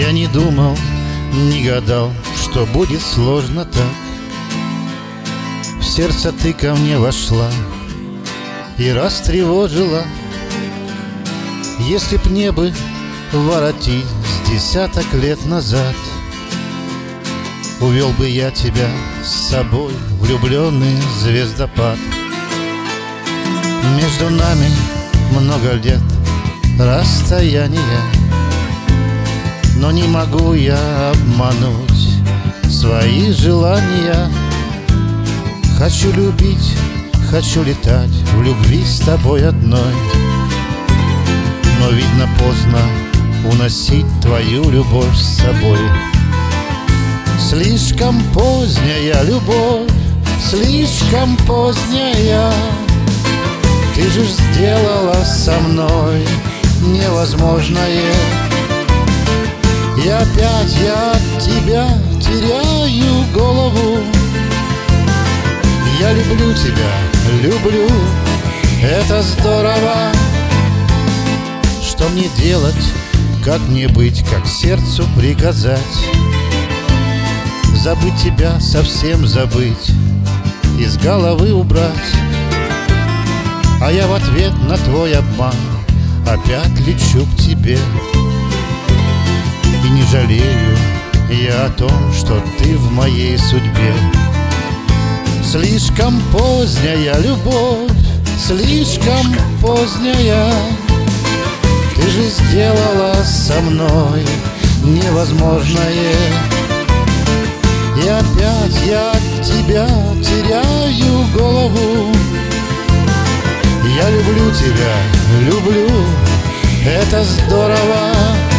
Я не думал, не гадал, что будет сложно так. В сердце ты ко мне вошла и растревожила. Если б небо воротить с десяток лет назад, увел бы я тебя с собой, влюбленный звездопад. Между нами много лет расстояния, но не могу я обмануть свои желания. Хочу любить, хочу летать в любви с тобой одной, но, видно, поздно уносить твою любовь с собой. Слишком поздняя любовь, слишком поздняя. Ты же сделала со мной невозможное. И опять я от тебя теряю голову. Я люблю тебя, люблю, это здорово. Что мне делать, как мне быть, как сердцу приказать? Забыть тебя, совсем забыть, из головы убрать. А я в ответ на твой обман опять лечу к тебе. И не жалею я о том, что ты в моей судьбе. Слишком поздняя любовь, слишком поздняя. Ты же сделала со мной невозможное. И опять я от тебя теряю голову. Я люблю тебя, люблю, это здорово.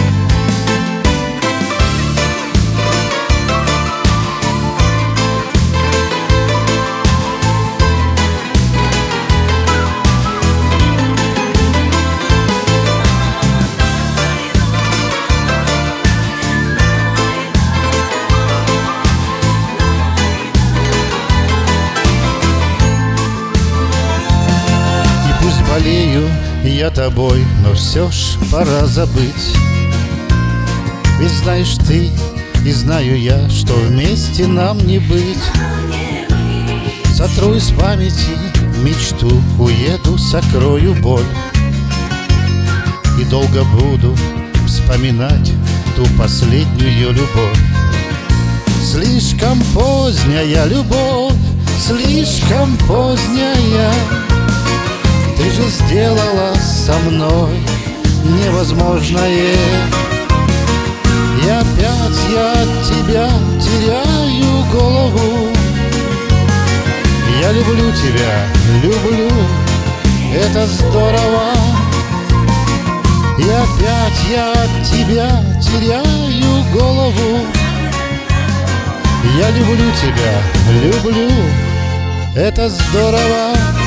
Болею я тобой, но все ж пора забыть. Ведь знаешь ты и знаю я, что вместе нам не быть. Сотру из памяти мечту, уеду, сокрою боль. И долго буду вспоминать ту последнюю любовь. Слишком поздняя любовь, слишком поздняя. Ты же сделала со мной невозможное. И опять я от тебя теряю голову. Я люблю тебя, люблю, это здорово. И опять я от тебя теряю голову. Я люблю тебя, люблю, это здорово.